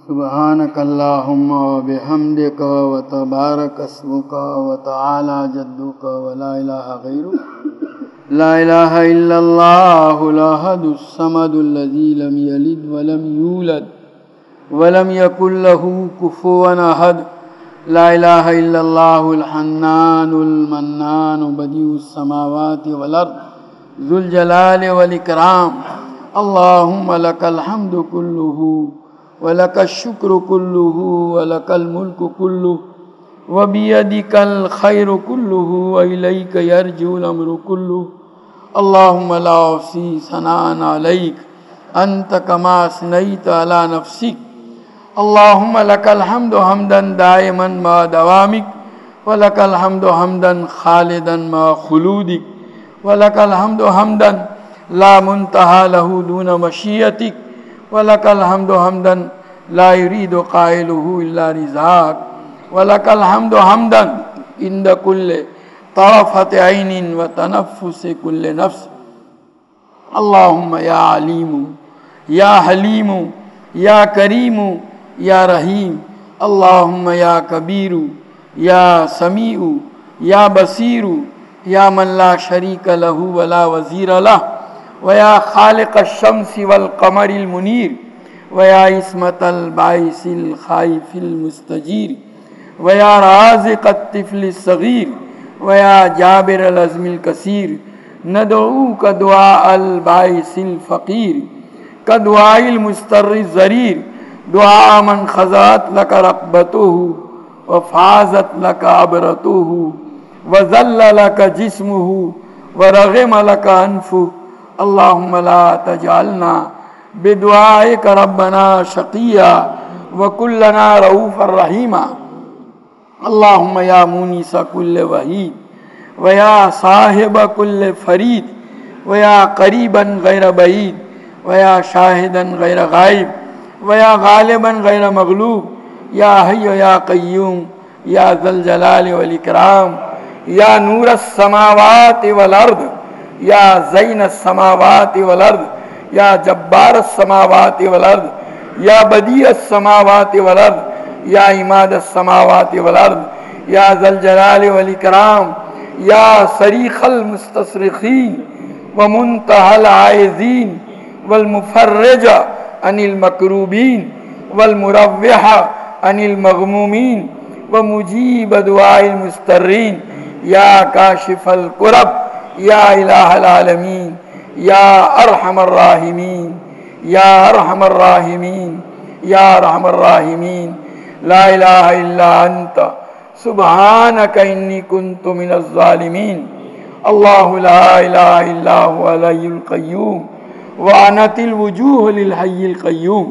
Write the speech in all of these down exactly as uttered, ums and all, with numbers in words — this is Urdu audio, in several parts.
سبحانك اللهم وبحمدك وتبارك اسمك وتعالى جدك ولا إله غيرك لا إله إلا الله الأحد الصمد الذي لم يلد ولم يولد ولم يكن له كفوا أحد لا إله إلا الله الحنان المنان بديع السماوات والأرض ذو الجلال والإكرام اللهم لك الحمد كله ولك الشكر كله ولك الملك كله وبيدك الخير كله وإليك يرجع الأمر كله اللهم لا أحصي ثناء عليك أنت كما أثنيت على نفسك اللهم لك الحمد حمدا دائما مع دوامك ولك الحمد حمدا خالدا مع خلودك ولك الحمد حمدا لا منتهى له دون مشيئتك ولك الحمد حمدا لا يريد قائله إلا رضاك ولك الحمد حمدا عند كل طرفة عين وتنفس كل نفس اللهم يا عليم يا حليم يا كريم يا رحيم اللهم يا كبير يا سميع يا بصير يا من لا شريك له ولا وزير له ويا خالق الشمس والقمر المنير ويا عصمة البائس الخائف المستجير ويا رازق الطفل الصغير ويا جابر العزم الكثير ندعوك دعاء البائس الفقير كدعاء المستر الزرير دعاء من خضعت لك رقبته وفازت لك عبرته وذل لك جسمه ورغم لك أنفه اللهم لا تجعلنا بدعائك ربنا شقيا وكلنا رؤوفا رحيما اللهم يا مونس كل وحيد ويا صاحب كل فريد ويا قريبا غير بعيد ويا شاهدا غير غائب ويا غالبا غير مغلوب يا حي يا قيوم يا ذا الجلال والإكرام يا نور السماوات والأرض يا زين السماوات والأرض يا جبار السماوات والأرض يا بديع السماوات والأرض يا عماد السماوات والأرض يا ذا الجلال والإكرام يا صريخ المستصرخين ومنتهى العائذين والمفرج عن المكروبين والمروح عن المغمومين ومجيب دعاء المسترين يا كاشف الكرب يا إله العالمين يا أرحم الراحمين يا أرحم الراحمين يا أرحم الراحمين لا إله إلا أنت سبحانك إني كنت من الظالمين الله لا إله إلا هو الحي القيوم وعنت الوجوه للحي القيوم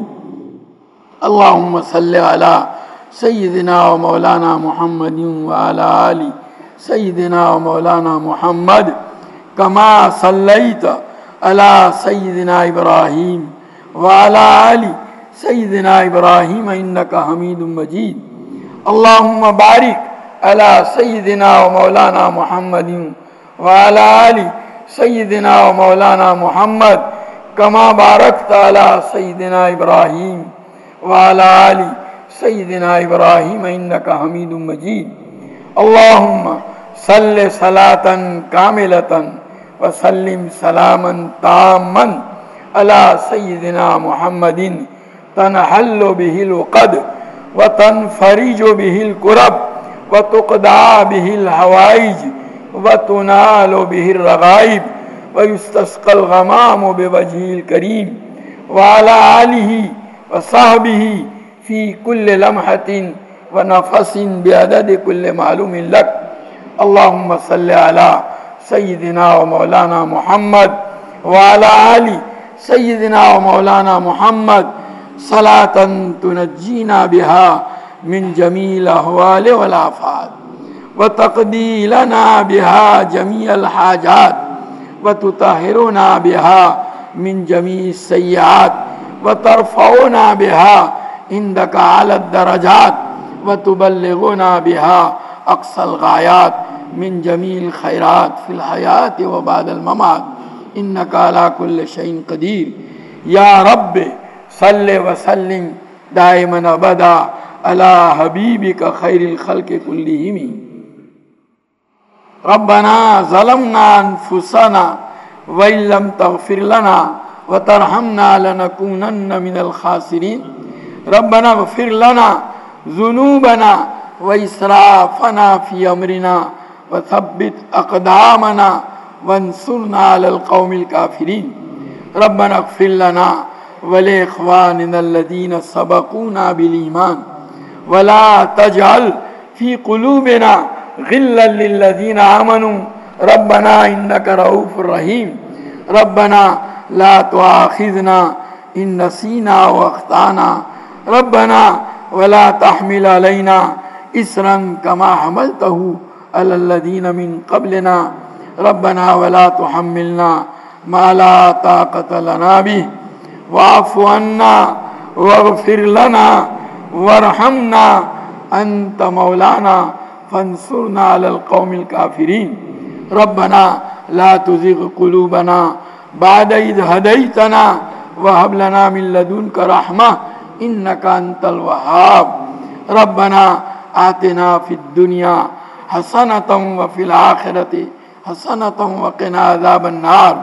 اللهم صل على سيدنا ومولانا محمد وعلى آل سيدنا ومولانا محمد كما صليت على سيدنا إبراهيم وعلى آل سيدنا إبراهيم إنك حميد مجيد اللهم بارك على سيدنا ومولانا محمد وعلى آل سيدنا ومولانا محمد كما باركت على سيدنا إبراهيم وعلى آل سيدنا إبراهيم إنك حميد مجيد اللهم صل صلاة كاملة وسلم سلاما تاما على سيدنا محمد تنحل به العقد وتنفرج به الكرب وتقضى به الحوائج وتنال به الرغائب ويستسقى الغمام بوجهه الكريم وعلى آله وصحبه في كل لمحة ونفس بعدد كل معلوم لك اللهم صل على سيدنا ومولانا محمد وعلى آل سيدنا ومولانا محمد صلاة تنجينا بها من جميع الأهوال والآفات وتقضي لنا بها جميع الحاجات وتطهرنا بها من جميع السيئات وترفعنا بها عندك على الدرجات وتبلغنا بها أقصى الغايات من جميع الخيرات في الحياة وبعد الممات إنك على كل شيء قدير يا رب صل وسلم دائما ابدا على حبیبک خیر الخلق کلہم. ربنا ظلمنا انفسنا وان لم تغفر لنا وترحمنا لنكونن من الخاسرین. ربنا اغفر لنا ذنوبنا واسرافنا في امرنا وثبت اقدامنا وانصرنا على القوم الكافرين. ربنا اغفر لنا ولاخواننا الذين سبقونا بالايمان ولا تجعل في قلوبنا غلا للذين آمنوا ربنا انك رؤوف رحيم. ربنا لا تؤاخذنا ان نسينا واخطانا ربنا ولا تحمل علينا إسرا كما حملته على الذين من قبلنا ربنا ولا تحملنا ما لا طاقة لنا به واعف عنا واغفر لنا وارحمنا أنت مولانا فانصرنا على القوم الكافرين. ربنا لا تزغ قلوبنا بعد إذ هديتنا وهب لنا من لدنك رحمة إنك أنت الوهاب. ربنا آتنا في الدنيا حسنة وفي الآخرة حسنة وقنا عذاب النار.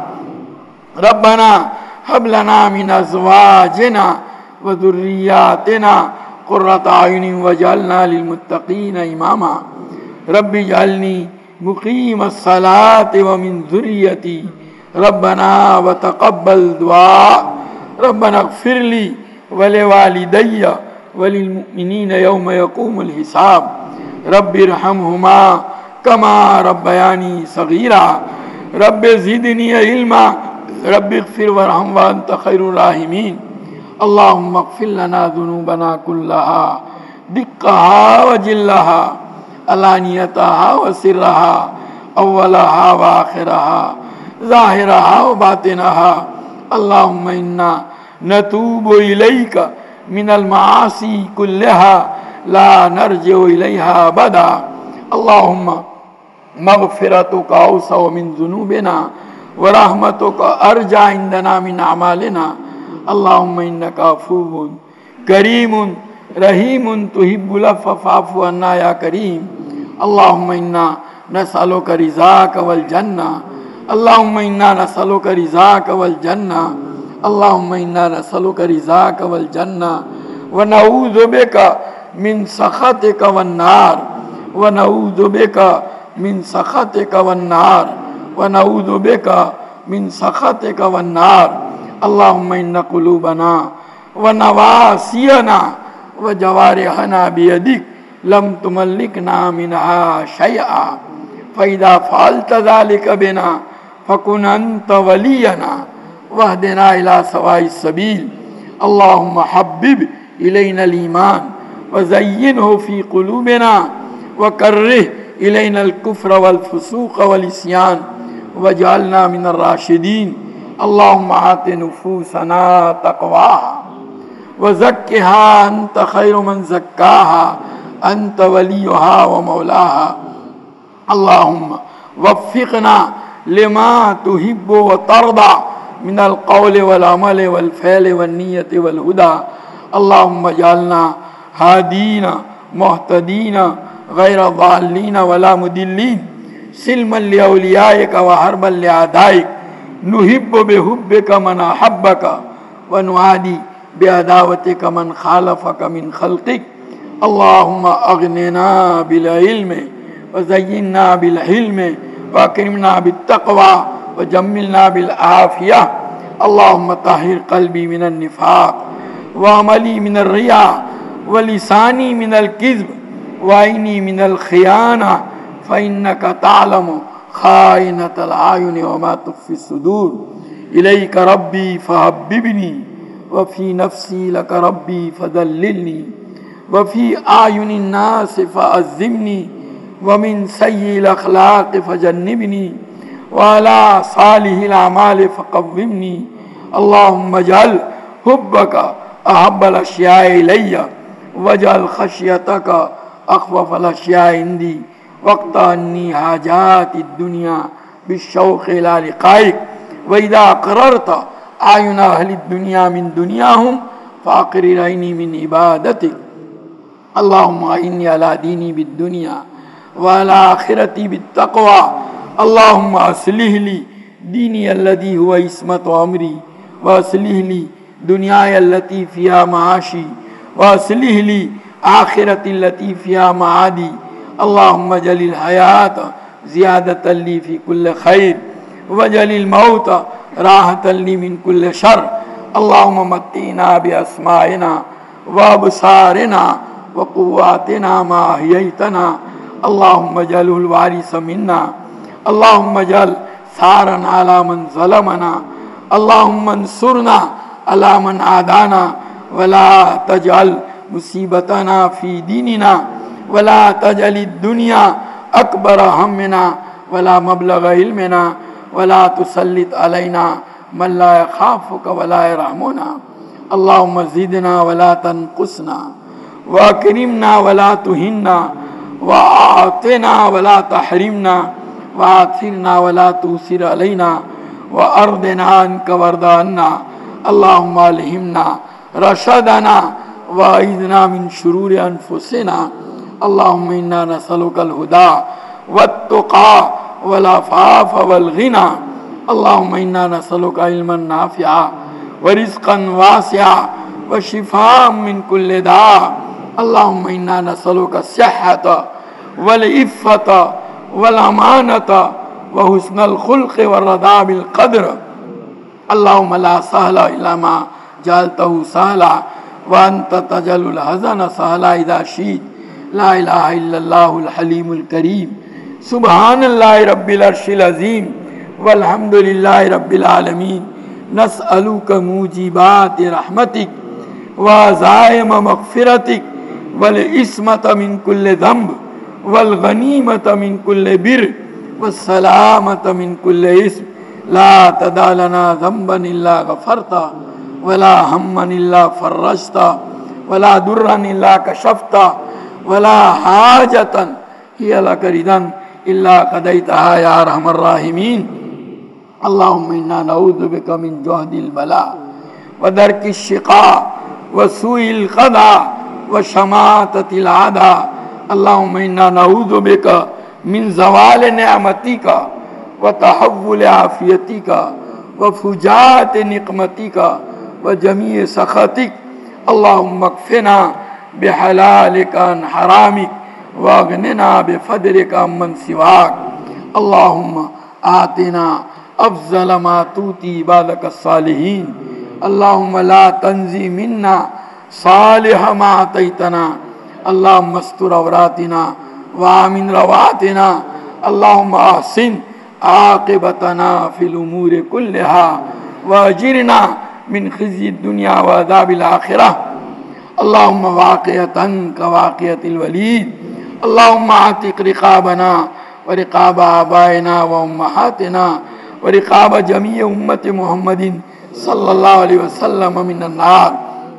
ربنا هب لنا من أزواجنا وذرياتنا قرة أعين واجعلنا للمتقين إماما. رب اجعلني مقيم الصلاة ومن ذريتي ربنا وتقبل دعاء. ربنا اغفر لي ولوالدي وللمؤمنين يوم يقوم الحساب. رب ارحمهما كما ربياني صغيرا. رب زدني علما. رب اغفر وارحم وأنت خير الراحمين. اللهم اغفر لنا ذنوبنا كلها دقها وجلها علانيتها وسرها أولها وآخرها ظاهرها وباطنها. اللهم إنا نتوب إليك من المعاصي كلها لا نرجع إليها أبدا. اللهم مغفرتك أوسع من ذنوبنا ورحمتك أرجى عندنا من أعمالنا. اللهم إنك عفو كريم رحيم تحب العفو فاعف عنا يا كريم. اللهم إنا نسألك رضاك والجنة. اللهم إنا نسألك رضاك والجنة. اللهم إنا نسألك رضاك والجنة ونعوذ بك من سخطك والنار. ونعوذ بك من سخطك والنار. ونعوذ بك من سخطك والنار. اللهم إن قلوبنا ونواسينا وجوارحنا بيدك لم تملكنا منها شيئا فإذا فعلت ذلك بنا فكن أنت ولينا واهدنا إلى سواء السبيل. اللهم حبب إلينا الإيمان وزينه في قلوبنا وكره إلينا الكفر والفسوق والعصيان واجعلنا من الراشدين. اللهم آت نفوسنا تقواها وزكها أنت خير من زكاها أنت وليها ومولاها. اللهم وفقنا لما تحب وترضى من القول والعمل والفعل والنية والهدى. اللهم اجعلنا هادين مهتدين غير ضالين ولا مضلين سلما لأوليائك وحربا لأعدائك. نحب بحبك من أحبك ونعادي بعداوتك من خالفك من خلقك. اللهم أغننا بالعلم وزينا بالحلم وأكرمنا بالتقوى وجملنا بالعافية. اللهم طهر قلبي من النفاق وعملي من الرياء ولساني من الكذب وعيني من الخيانة فإنك تعلم خائنة الأعين وما تخفي الصدور. إليك ربي فحببني وفي نفسي لك ربي فذللني وفي أعين الناس فأعظمني ومن سيء الأخلاق فجنبني وعلى صالح الأعمال فقومني. اللهم اجعل حبك أحب الأشياء إلي واجعل خشيتك أخوف الأشياء عندي واقطع عني حاجات الدنيا بالشوق إلى لقائك. وإذا قررت أعين أهل الدنيا من دنياهم فاقرر عینی من عبادتک اللهم اعنی علی دینی بالدنیا وعلی آخرتی بالتقوی اللهم اصلح لی دینی الذی هو عصمت امری واصلح لی دنیای التي فيها معاشی واصلح لی آخرت التي فيها معادی اللهم اجعل الحیات زیادۃ لی فی کل خیر واجعل الموت راحۃ لی من کل شر اللهم متعنا باسماعنا وابصارنا وقواتنا ما احییتنا اللهم اجعله الوارث منا اللهم اجعل ثارا على من ظلمنا اللهم انصرنا على من عادانا ولا تجعل مصیبتنا فی دیننا ولا تجعل الدنیا اکبر همنا ولا مبلغ علمنا ولا تسلط علینا من لا يخافك ولا يرحمنا اللهم زدنا ولا تنقصنا واکرمنا ولا تهنا واعطنا ولا تحرمنا واثرنا ولا تؤثر علينا وارضنا عنك وارض عنا اللهم الهمنا رشدنا واعذنا من شرور انفسنا اللهم انا نسألك الهدى والتقى والعفاف والغنى اللهم انا نسألك علما نافعا ورزقا واسعا وشفاء من كل داء اللهم انا نسألك الصحة والعفة والامانة وحسن الخلق والرضا بالقدر اللهم لا سهل الا ما جعلته سهلا وانت تجعل الحزن سهلا اذا شئت لا الہ الا اللہ الحلیم الکریم سبحان اللہ رب العرش العظیم والحمد للہ رب العالمین نسألک موجبات رحمتک وعزائم مغفرتک والعصمت من کل ذنب والغنیمت من کل بر والسلامت من کل اسم لا تدع لنا ذنبا الا غفرتا ولا ہما الا فرجتا ولا درا الا کشفتا ولا حاجتا هي لك رضا الا قضيتها يا ارحم الراحمين اللهم انا نعوذ بك من جهد البلاء ودرك الشقاء وسوء القضاء وشماتة العداء اللهم انا نعوذ بك من زوال نعمتك وتحول عافيتك وفجاءة نقمتك وجميع سخطك اللهم اكفنا بحلالك عن حرامك واغننا بفضلك عمن سواك اللهم آتنا افضل ما توتي عبادك الصالحين اللهم لا تنزي منا صالح ما آتيتنا اللهم استر عوراتنا وآمن رواتنا اللهم احسن عاقبتنا في الامور كلها واجرنا من خزي الدنيا وعذاب الاخره اللهم واقعة كواقعة الوليد اللهم اعتق رقابنا ورقاب آبائنا وأمهاتنا ورقاب جميع أمة محمد صلى الله عليه وسلم من النار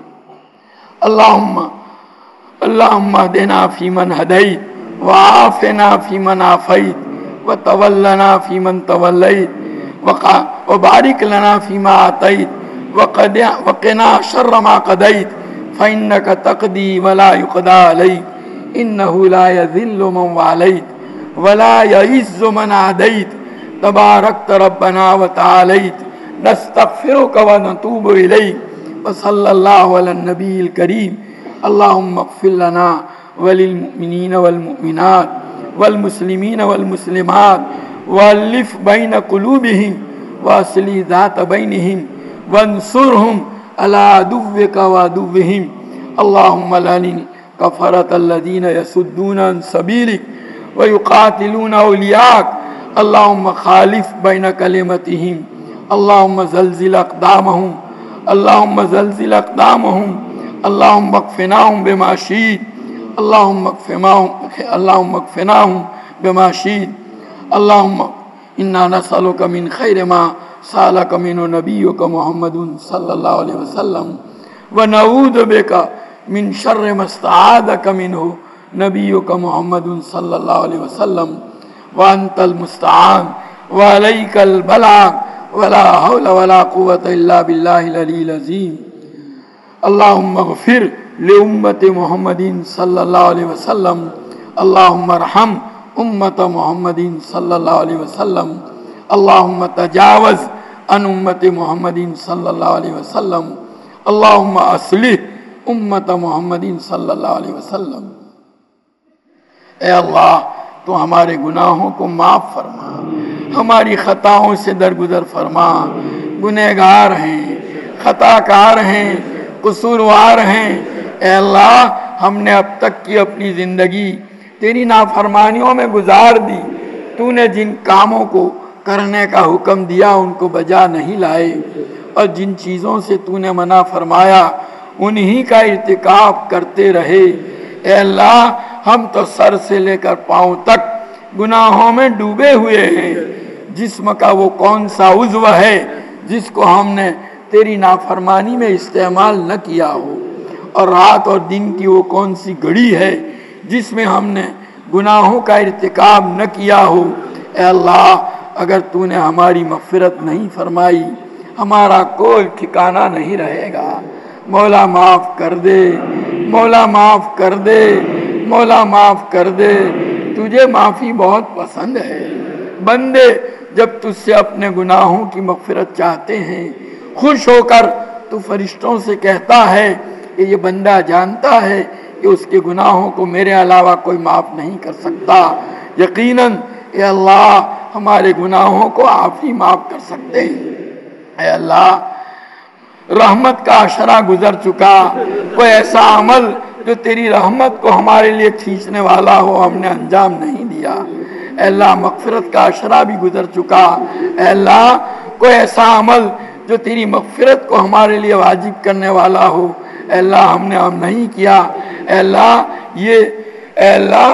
اللهم اللهم اهدنا فيمن هديت وعافنا فيمن عافيت وتولنا فيمن توليت وبارك لنا فيما أعطيت وقنا شر ما قضيت فإنك تقضي ولا يقضى عليك إنه لا يذل من واليت ولا يعز من عاديت تباركت ربنا وتعاليت نستغفرك ونتوب إليك وصلى الله على النبي الكريم اللهم اغفر لنا وللمؤمنين والمؤمنات والمسلمين والمسلمات والف بين قلوبهم واصلح ذات بينهم وانصرهم على عدوك وعدوهم اللهم لعن كفرة الذين يصدون عن سبيلك ويقاتلون أولياءك اللهم خالف بين كلمتهم اللهم زلزل أقدامهم اللهم زلزل أقدامهم اللهم اكفناهم بما شئت اللهم اكفناهم اللهم اكفناهم بما شئت اللهم إنا نسألك من خير ما سألك منه نبيك محمد صلى الله عليه وسلم ونعوذ بك من شر ما استعاذك منه نبيك محمد صلى الله عليه وسلم وأنت المستعان وعليك البلاغ ولا حول ولا قوة إلا بالله العلي العظيم اللہم اغفر لأمت محمد صلی اللہ علیہ وسلم، اللہم ارحم امت محمد صلی اللہ علیہ وسلم، اللہم تجاوز عن امت محمد صلی اللہ علیہ وسلم، اللہم اصلح امت محمد صلی اللہ علیہ وسلم۔ اے اللہ تو ہمارے گناہوں کو معاف فرما، ہماری خطاؤں سے درگزر فرما۔ گنہگار ہیں، خطا کار ہیں، قصوروار ہیں۔ اے اللہ ہم نے اب تک کی اپنی زندگی تیری نافرمانیوں میں گزار دی، تو نے جن کاموں کو کرنے کا حکم دیا ان کو بجا نہیں لائے، اور جن چیزوں سے تو نے منع فرمایا انہی کا ارتکاب کرتے رہے۔ اے اللہ ہم تو سر سے لے کر پاؤں تک گناہوں میں ڈوبے ہوئے ہیں۔ جسم کا وہ کون سا عضو ہے جس کو ہم نے تیری نافرمانی میں استعمال نہ کیا ہو، اور رات اور دن کی وہ کون سی گھڑی ہے جس میں ہم نے گناہوں کا ارتکاب نہ کیا ہو۔ اے اللہ اگر تو نے ہماری مغفرت نہیں فرمائی ہمارا کوئی ٹھکانہ نہیں رہے گا۔ مولا معاف کر دے، مولا معاف کر دے، مولا معاف کر دے۔ تجھے معافی بہت پسند ہے۔ بندے جب تجھ سے اپنے گناہوں کی مغفرت چاہتے ہیں، خوش ہو کر تو فرشتوں سے کہتا ہے کہ یہ بندہ جانتا ہے کہ اس کے گناہوں کو میرے علاوہ کوئی معاف نہیں کر سکتا۔ یقیناً اے اللہ ہمارے گناہوں کو آپ ہی معاف کر سکتے ہیں۔ اے اللہ رحمت کا عشرہ گزر چکا، کوئی ایسا عمل جو تیری رحمت کو ہمارے لیے کھینچنے والا ہو ہم نے انجام نہیں دیا۔ اے اللہ مغفرت کا عشرہ بھی گزر چکا، اے اللہ کوئی ایسا عمل جو تیری مغفرت کو ہمارے لیے واجب کرنے والا ہو اے اللہ ہم نے ہم نہیں کیا۔ اے اللہ یہ اے اللہ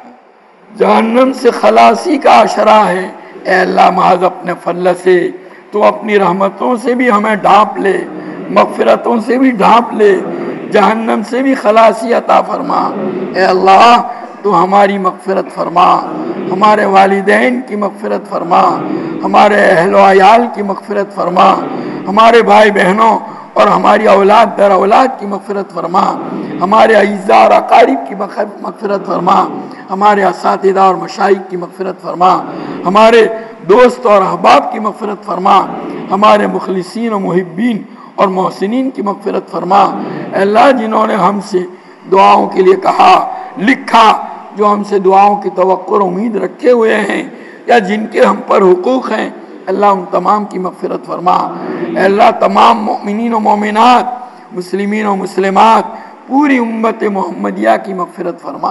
جہنم سے خلاصی کا عشرہ ہے۔ اے اللہ محض اپنے فضل سے تو اپنی رحمتوں سے بھی ہمیں ڈھانپ لے، مغفرتوں سے بھی ڈھانپ لے، جہنم سے بھی خلاصی عطا فرما۔ اے اللہ تو ہماری مغفرت فرما، ہمارے والدین کی مغفرت فرما، ہمارے اہل و عیال کی مغفرت فرما، ہمارے بھائی بہنوں اور ہماری اولاد در اولاد کی مغفرت فرما، ہمارے اعزاء اور اقارب کی مغفرت فرما، ہمارے اساتذہ اور مشائخ کی مغفرت فرما، ہمارے دوست اور احباب کی مغفرت فرما، ہمارے مخلصین و محبین اور محسنین کی مغفرت فرما۔ اے اللہ جنہوں نے ہم سے دعاؤں کے لیے کہا، لکھا، جو ہم سے دعاؤں کی توقع اور امید رکھے ہوئے ہیں یا جن کے ہم پر حقوق ہیں، اللہ ان تمام کی مغفرت فرما۔ اے اللہ تمام مؤمنین و مومنات، مسلمین و مسلمات، پوری امت محمدیہ کی مغفرت فرما۔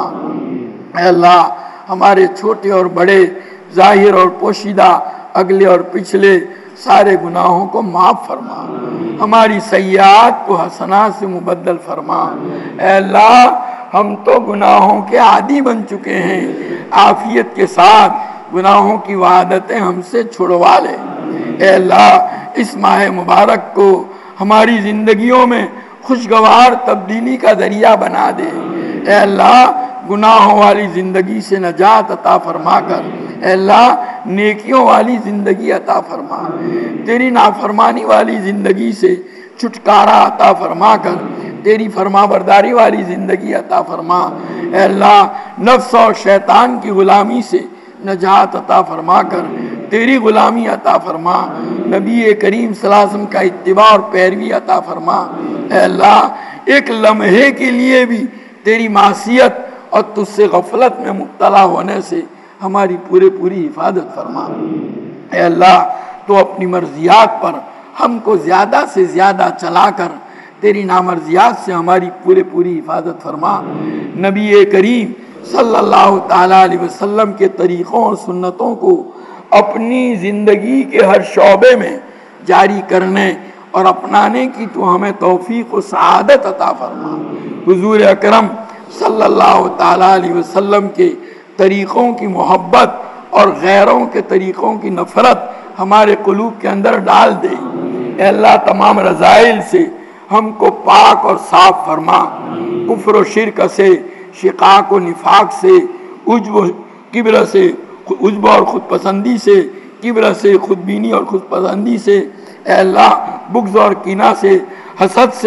اے اللہ ہمارے چھوٹے اور بڑے، ظاہر اور پوشیدہ، اگلے اور پچھلے سارے گناہوں کو معاف فرما، ہماری سیئات کو حسنات سے مبدل فرما۔ اے اللہ ہم تو گناہوں کے عادی بن چکے ہیں، عافیت کے ساتھ گناہوں کی وعدتیں ہم سے چھڑوا لے۔ اے اللہ اس ماہ مبارک کو ہماری زندگیوں میں خوشگوار تبدیلی کا ذریعہ بنا دے۔ اے اللہ گناہوں والی زندگی سے نجات عطا فرما کر اے اللہ نیکیوں والی زندگی عطا فرما، تیری نافرمانی والی زندگی سے چھٹکارا عطا فرما کر تیری فرما برداری والی زندگی عطا فرما۔ اے اللہ نفس اور شیطان کی غلامی سے نجات عطا فرما کر تیری غلامی عطا فرما، نبی کریم صلی اللہ علیہ وسلم کا اتباع اور پیروی عطا فرما۔ اے اللہ ایک لمحے کے لیے بھی تیری معصیت اور تجھ سے غفلت میں مبتلا ہونے سے ہماری پورے پوری حفاظت فرما۔ اے اللہ تو اپنی مرضیات پر ہم کو زیادہ سے زیادہ چلا کر تیری نامرضیات سے ہماری پورے پوری حفاظت فرما۔ نبی کریم صلی اللہ تعالیٰ علیہ وسلم کے طریقوں اور سنتوں کو اپنی زندگی کے ہر شعبے میں جاری کرنے اور اپنانے کی تو ہمیں توفیق و سعادت عطا فرما۔ حضور اکرم صلی اللہ تعالیٰ علیہ وسلم کے طریقوں کی محبت اور غیروں کے طریقوں کی نفرت ہمارے قلوب کے اندر ڈال دے۔ اے اللہ تمام رذائل سے ہم کو پاک اور صاف فرما، کفر و شرک سے، شقاق و نفاق سے، عجب و کبر سے، عجب اور خود پسندی سے، کبر سے، خود بینی اور خود پسندی سے، اے اللہ بغض اور کینہ سے، حسد سے،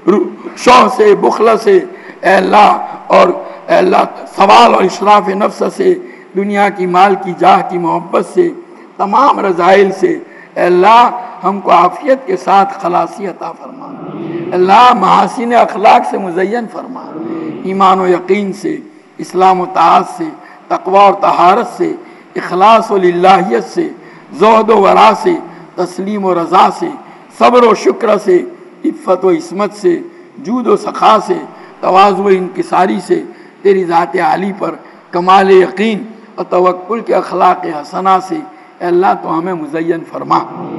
شوق سے، بخل سے اے اللہ، اور اے اللہ سوال اور اشراف نفس سے، دنیا کی مال کی جاہ کی محبت سے، تمام رذائل سے اے اللہ ہم کو عافیت کے ساتھ خلاصی عطا فرما۔ اللہ محاسن اخلاق سے مزین فرما، ایمان و یقین سے، اسلام و طاعت سے، تقوی اور طہارت سے، اخلاص و للہیت سے، زہد و ورع سے، تسلیم و رضا سے، صبر و شکر سے، عفت و عصمت سے، جود و سخا سے، تواضع و انکساری سے، تیری ذات عالی پر کمال یقین اور توکل کے اخلاق حسنہ سے اے اللہ تو ہمیں مزین فرما۔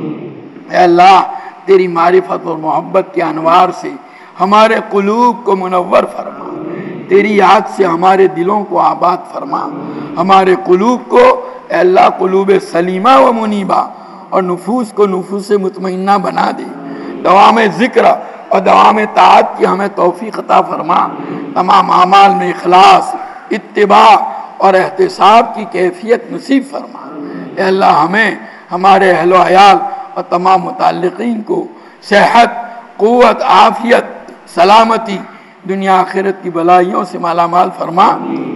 اے اللہ تیری معرفت اور محبت کے انوار سے ہمارے قلوب کو منور فرما، تیری یاد سے ہمارے دلوں کو آباد فرما، ہمارے قلوب کو اے اللہ قلوب سلیمہ و منیبہ اور نفوس کو نفوس مطمئنہ بنا دے، دوام ذکر اور دوام طاعت کی ہمیں توفیق عطا فرما، تمام اعمال میں اخلاص، اتباع اور احتساب کی کیفیت نصیب فرما۔ اے اللہ ہمیں، ہمارے اہل و عیال اور تمام متعلقین کو صحت، قوت، عافیت، سلامتی، دنیا آخرت کی بلائیوں سے مالا مال فرما،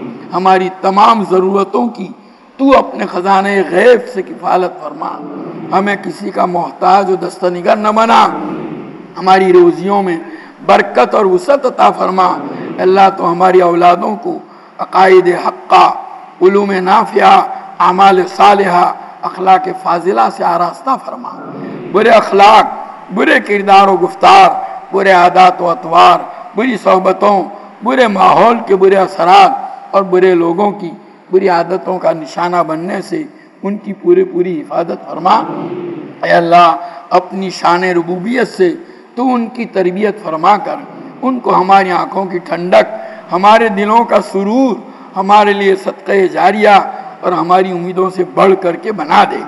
ہماری تمام ضرورتوں کی تو اپنے خزانے غیب سے کفالت فرما، ہمیں کسی کا محتاج و دستنگر نہ بنا، ہماری روزیوں میں برکت اور وسعت عطا فرما۔ اللہ تو ہماری اولادوں کو عقائد حقہ، علوم نافعہ، اعمال صالحہ، اخلاق فاضلہ سے آراستہ فرما، برے اخلاق، برے کردار و گفتار، برے عادات و اطوار، بری صحبتوں، برے ماحول کے برے اثرات اور برے لوگوں کی بری عادتوں کا نشانہ بننے سے ان کی پوری پوری حفاظت فرما۔ اے اللہ اپنی شان ربوبیت سے تو ان کی تربیت فرما کر ان کو ہماری آنکھوں کی ٹھنڈک، ہمارے دلوں کا سرور، ہمارے لیے صدقہ جاریہ اور ہماری امیدوں سے بڑھ کر کے بنا دے۔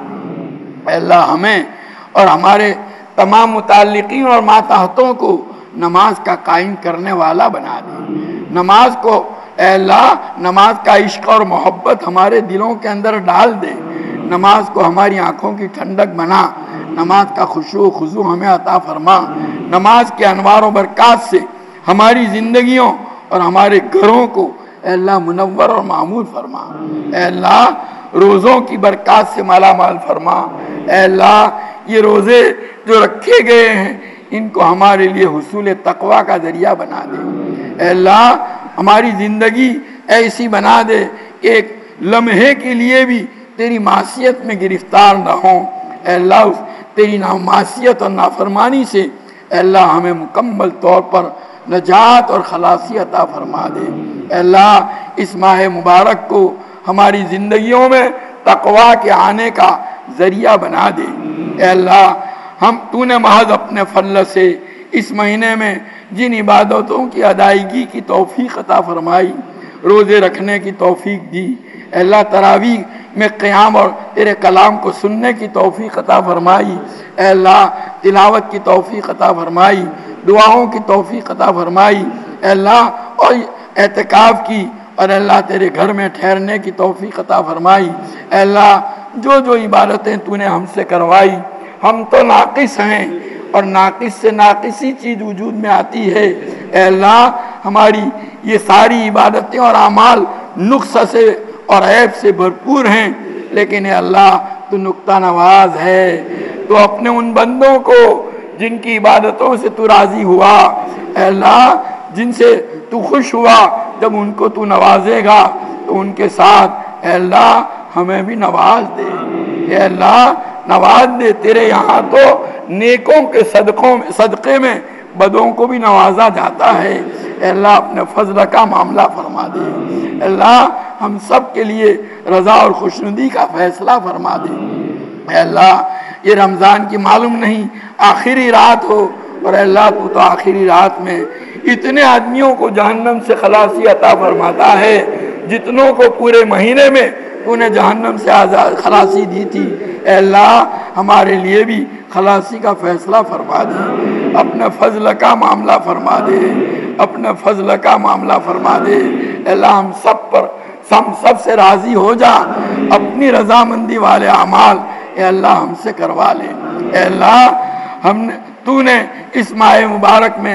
اے اللہ ہمیں اور ہمارے تمام متعلقین اور ماتحتوں کو نماز کا قائم کرنے والا بنا دے، نماز کو اے اللہ نماز کا عشق اور محبت ہمارے دلوں کے اندر ڈال دے، نماز کو ہماری آنکھوں کی ٹھنڈک بنا، نماز کا خشوع و خضوع ہمیں عطا فرما، نماز کے انوار و برکات سے ہماری زندگیوں اور ہمارے گھروں کو اے اللہ منور اور معمور فرما۔ اے اللہ روزوں کی برکات سے مالا مال فرما، اے اللہ یہ روزے جو رکھے گئے ہیں ان کو ہمارے لیے حصول تقوی کا ذریعہ بنا دے۔ اے اللہ ہماری زندگی ایسی بنا دے کہ ایک لمحے کے لیے بھی تیری معصیت میں گرفتار نہ ہوں۔ اے اللہ تیری معصیت اور نافرمانی سے اے اللہ ہمیں مکمل طور پر نجات اور خلاصی عطا فرما دے۔ اے اللہ اس ماہ مبارک کو ہماری زندگیوں میں تقوی کے آنے کا ذریعہ بنا دے۔ اے اللہ ہم تو نے محض اپنے فضل سے اس مہینے میں جن عبادتوں کی ادائیگی کی توفیق عطا فرمائی، روزے رکھنے کی توفیق دی، اے اللہ تراویح میں قیام اور تیرے کلام کو سننے کی توفیق عطا فرمائی، اے اللہ تلاوت کی توفیق عطا فرمائی، دعاؤں کی توفیق عطا فرمائی، اے اللہ اور اعتکاف کی اور اے اللہ تیرے گھر میں ٹھہرنے کی توفیق عطا فرمائی۔ اے اللہ جو جو عبادتیں تو نے ہم سے کروائی، ہم تو ناقص ہیں اور ناقص سے ناقصی چیز وجود میں آتی ہے، اے اللہ ہماری یہ ساری عبادتیں اور اعمال نقص سے اور عیب سے بھرپور ہیں، لیکن اے اللہ تو نکتہ نواز ہے، تو اپنے ان بندوں کو جن کی عبادتوں سے تو راضی ہوا، اے اللہ جن سے تو خوش ہوا، جب ان کو تو نوازے گا تو ان کے ساتھ اے اللہ ہمیں بھی نواز دے، اے اللہ نواز دے۔ تیرے یہاں تو نیکوں کے صدقوں میں صدقے میں بدوں کو بھی نوازا جاتا ہے، اے اللہ اپنے فضل کا معاملہ فرما دے، اے اللہ ہم سب کے لیے رضا اور خوشنودی کا فیصلہ فرما دے۔ اے اللہ یہ رمضان کی معلوم نہیں آخری رات ہو، اور اے اللہ تو تو آخری رات میں اتنے آدمیوں کو جہنم سے خلاصی عطا فرماتا ہے جتنوں کو پورے مہینے میں تو نے جہنم سے آزاد خلاصی دی تھی۔ اے اللہ ہمارے لیے بھی خلاصی کا فیصلہ فرما دے، اپنے فضل کا معاملہ فرما دے، اپنے فضل کا معاملہ فرما دے۔ اے اللہ ہم سب پر ہم سب سے راضی ہو جا، اپنی رضامندی والے اعمال اے اللہ ہم سے کروا لے۔ اے اللہ ہم نے تو نے اس ماہ مبارک میں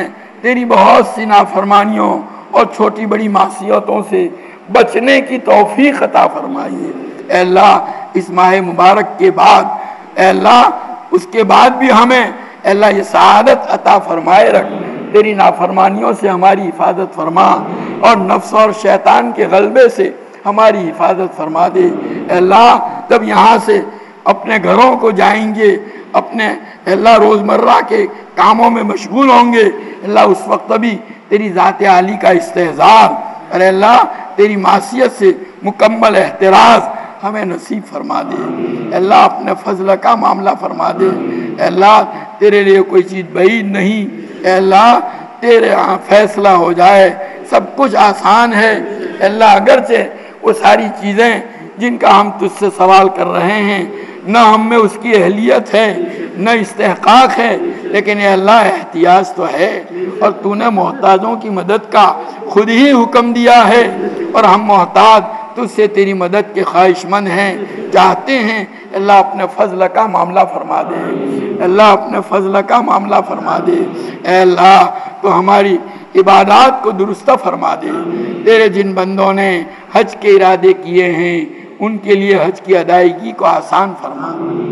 تیری بہت سی نافرمانیوں اور چھوٹی بڑی معصیتوں سے بچنے کی توفیق عطا فرمائیے۔ اے اللہ اس ماہ مبارک کے بعد اے اللہ اس کے بعد بھی ہمیں اے اللہ یہ سعادت عطا فرمائے رکھ، تیری نافرمانیوں سے ہماری حفاظت فرما اور نفس اور شیطان کے غلبے سے ہماری حفاظت فرما دے۔ اے اللہ جب یہاں سے اپنے گھروں کو جائیں گے، اپنے اے اللہ روزمرہ کے کاموں میں مشغول ہوں گے، اللہ اس وقت بھی تیری ذات عالی کا استحضار اور اے اللہ تیری معصیت سے مکمل احتراز ہمیں نصیب فرما دے۔ اے اللہ اپنے فضل کا معاملہ فرما دے۔ اے اللہ تیرے لیے کوئی چیز بعید نہیں، اے اللہ تیرے ہاں فیصلہ ہو جائے، سب کچھ آسان ہے۔ اے اللہ اگرچہ وہ ساری چیزیں جن کا ہم تجھ سے سوال کر رہے ہیں نہ ہم میں اس کی اہلیت ہے نہ استحقاق ہے، لیکن اے اللہ احتیاج تو ہے، اور تو نے محتاجوں کی مدد کا خود ہی حکم دیا ہے، اور ہم محتاج تجھ سے تیری مدد کے خواہش مند ہیں، چاہتے ہیں۔ اللہ اپنے فضل کا معاملہ فرما دے، اللہ اپنے فضل کا معاملہ فرما دے۔ اے اللہ تو ہماری عبادات کو درست فرما دے۔ تیرے جن بندوں نے حج کے ارادے کیے ہیں ان کے لیے حج کی ادائیگی کو آسان فرما،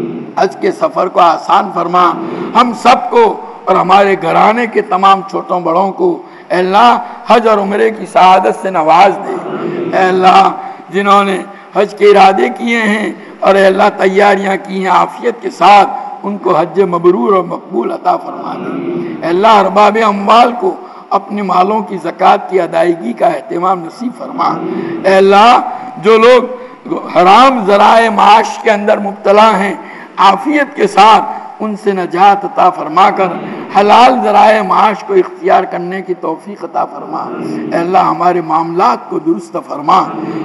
حج کے سفر کو آسان فرما، ہم سب کو اور ہمارے گھرانے کے تمام چھوٹوں بڑوں کو اے اللہ حج اور عمرے کی سعادت سے نواز دے۔ اے اللہ جنہوں نے حج کے ارادے کیے ہیں اور اے اللہ تیاریاں کی ہیں عافیت کے ساتھ، ان کو حج مبرور اور مقبول عطا فرما دے۔ اے اللہ ارباب اموال کو اپنے مالوں کی زکوٰۃ کی ادائیگی کا اہتمام نصیب فرما۔ اے اللہ جو لوگ حرام ذرائع معاش کے اندر مبتلا ہیں عافیت کے ساتھ ان سے نجات عطا فرما کر حلال ذرائع معاش کو اختیار کرنے کی توفیق عطا فرما۔ اے اللہ ہمارے معاملات کو درست فرما،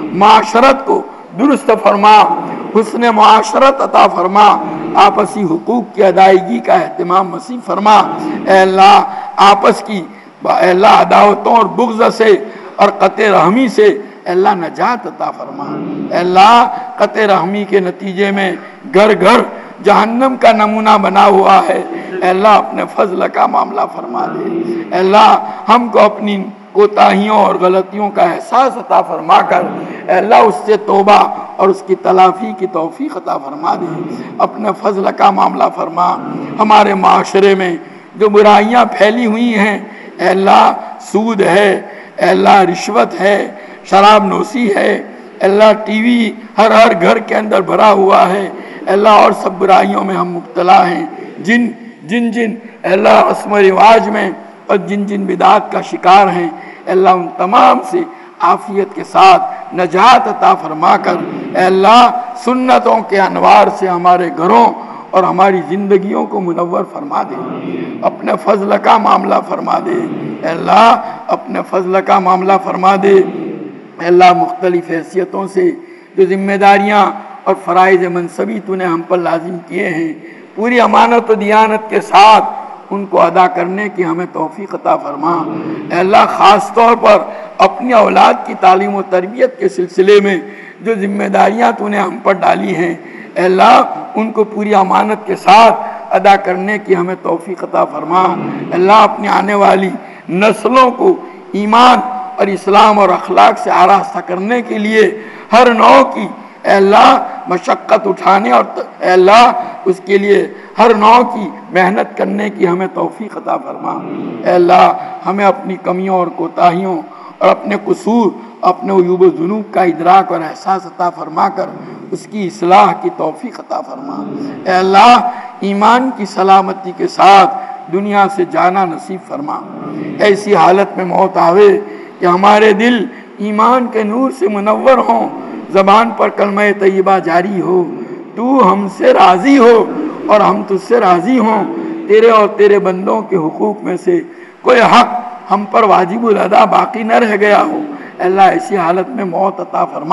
معاشرت کو درست فرما، حسن معاشرت عطا فرما، آپسی حقوق کی ادائیگی کا اہتمام نصیب فرما۔ اے اللہ آپس کی اے اللہ عداوتوں اور بغض سے اور قطع رحمی سے اے اللہ نجات عطا فرما۔ اے اللہ قطع رحمی کے نتیجے میں گھر گھر جہنم کا نمونہ بنا ہوا ہے، اے اللہ اپنے فضل کا معاملہ فرما دے۔ اے اللہ ہم کو اپنی کوتاہیوں اور غلطیوں کا احساس عطا فرما کر اے اللہ اس سے توبہ اور اس کی تلافی کی توفیق عطا فرما دے۔ اپنے فضل کا معاملہ فرما۔ ہمارے معاشرے میں جو برائیاں پھیلی ہوئی ہیں اے اللہ سود ہے، اے اللہ رشوت ہے، شراب نوشی ہے، اے اللہ ٹی وی ہر ہر گھر کے اندر بھرا ہوا ہے، اے اللہ اور سب برائیوں میں ہم مبتلا ہیں، جن جن جن اے اللہ رسم و رواج میں اور جن جن بدعات کا شکار ہیں اے اللہ ان تمام سے عافیت کے ساتھ نجات عطا فرما کر اے اللہ سنتوں کے انوار سے ہمارے گھروں اور ہماری زندگیوں کو منور فرما دے۔ اپنے فضل کا معاملہ فرما دے اے اللہ، اپنے فضل کا معاملہ فرما دے اے اللہ۔ مختلف حیثیتوں سے جو ذمہ داریاں اور فرائض منصبی تو نے ہم پر لازم کیے ہیں پوری امانت و دیانت کے ساتھ ان کو ادا کرنے کی ہمیں توفیق عطا فرما۔ اے اللہ خاص طور پر اپنی اولاد کی تعلیم و تربیت کے سلسلے میں جو ذمہ داریاں تو نے ہم پر ڈالی ہیں اے اللہ ان کو پوری امانت کے ساتھ ادا کرنے کی ہمیں توفیق عطا فرما۔ اے اللہ اپنی آنے والی نسلوں کو ایمان اور اسلام اور اخلاق سے آراستہ کرنے کے لیے ہر نوع کی اے اللہ مشقت اٹھانے اور اے اللہ اس کے لیے ہر نوع کی محنت کرنے کی ہمیں توفیق عطا فرما۔ اے اللہ ہمیں اپنی کمیوں اور کوتاہیوں اور اپنے قصور، اپنے عیوب و ذنوب کا ادراک اور احساس عطا فرما کر اس کی اصلاح کی توفیق عطا فرما۔ اے اللہ ایمان کی سلامتی کے ساتھ دنیا سے جانا نصیب فرما۔ ایسی حالت میں موت آوے کہ ہمارے دل ایمان کے نور سے منور ہوں، زبان پر کلمہ طیبہ جاری ہو، تو ہم سے راضی ہو اور ہم تجھ سے راضی ہوں، تیرے اور تیرے بندوں کے حقوق میں سے کوئی حق ہم پر واجب الادا باقی نہ رہ گیا ہو۔ اے اللہ ایسی حالت میں موت عطا فرما،